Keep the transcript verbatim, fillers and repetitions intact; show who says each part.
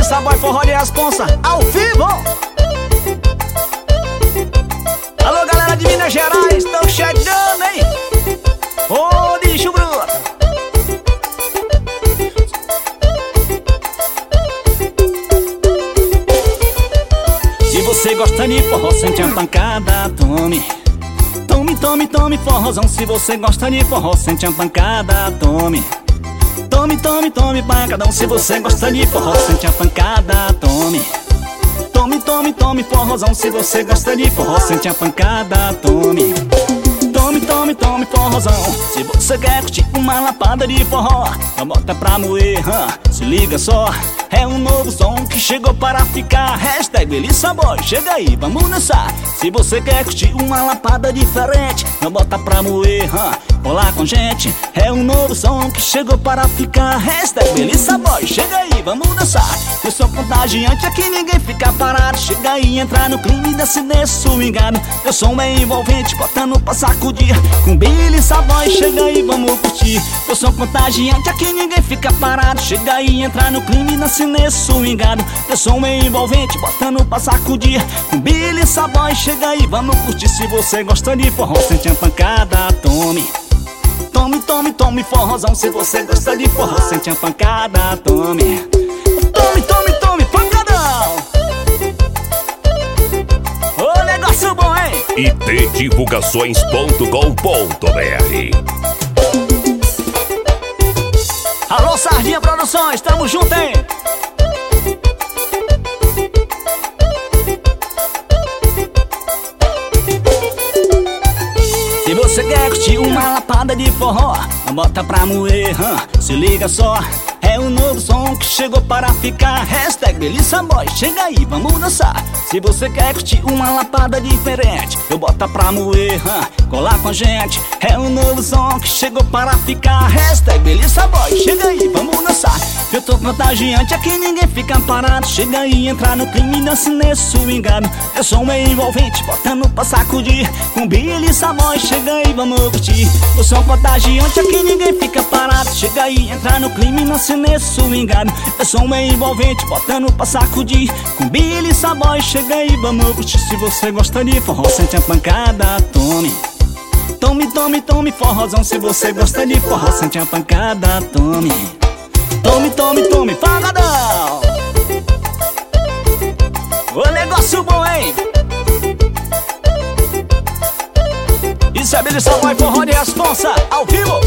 Speaker 1: Saboy Forró de Responsa, ao vivo. Alô, galera de Minas Gerais, estão chegando, hein? Ô, bicho bruto. Se você gosta de forró, sente a pancada, tome. Tome, tome, tome forrozão. Se você gosta de forró, sente a pancada, tome. Tome, tome, tome pancadão. Se você gosta de forró, sente a pancada, tome. Tome, tome, tome forrozão. Se você gosta de forró, sente a pancada, tome. Tome, tome, tome forrozão. Se você quer curtir uma lapada de forró, não bota pra moer, hum, se liga só. É um novo som que chegou para ficar. Hashtag Belissa Boy, chega aí, vamos dançar. Se você quer curtir uma lapada diferente, não bota pra moer, hum, colar com gente. É um novo som que chegou para ficar. Hashtag Belissa Boy, chega aí, vamos dançar. Eu sou contagiante, aqui ninguém fica parado. Chega aí, entra no clima e desce nesse swingado. Eu sou um envolvente, botando pra sacudir. Com Belissa Boy, chega aí, vamos curtir. Eu sou contagiante, aqui ninguém fica parado. Chega aí, entra no clima e desce nesse swingado. Eu sou um envolvente, botando pra sacudir. Com Belissa Boy, chega aí, vamos curtir. Se você gosta de forró, sente a pancada, tome. Tome, tome, tome forrozão. Se você gosta de forró, sente a pancada, tome. Tome, tome, tome pancadão. Ô, negócio bom, hein?
Speaker 2: I T divulgações ponto com ponto br.
Speaker 1: Alô, Sardinha Produções, tamo junto, hein? Se você quer curtir uma lapada de forró, não bota pra moer, hum, se liga só. É um novo som que chegou para ficar. Hashtag Belissa Boy, chega aí, vamos dançar. Se você quer curtir uma lapada diferente, eu bota pra moer, hum, colar com a gente. É um novo som que chegou para ficar. Hashtag Belissa Boy, chega aí, vamos dançar. Eu tô contagiante, aqui ninguém fica parado. Chega aí, entra no clima e dança nesse swingado. Eu sou um envolvente, botando pra sacudir. Com Belissa Boy, chega aí, vamos curtir. Eu sou contagiante, aqui ninguém fica parado. Chega aí, entra no clima e dança nesse swingado. Eu sou um envolvente, botando pra sacudir. Com Belissa Boy, chega aí, vamos curtir. Se você gosta de forró, sente a pancada, tome. Tome, tome, tome forrozão. Se você gosta de forró, sente a pancada, tome. Tome, tome, tome pancadão. Ô, negócio bom, hein? Isso é Belissa Boy Forró de Responsa, ao vivo.